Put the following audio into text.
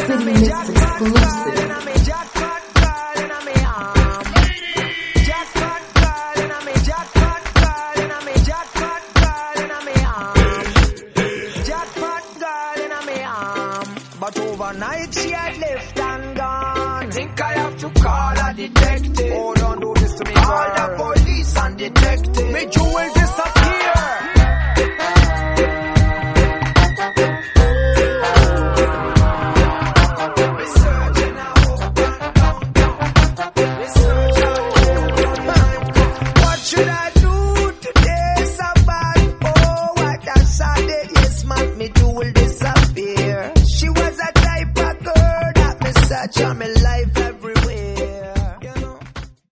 City Mix exclusive. But overnight she had left and gone. Think I have to call a detective. Oh, don't do this to me, call the police and detective. Me jewel disappear. What should I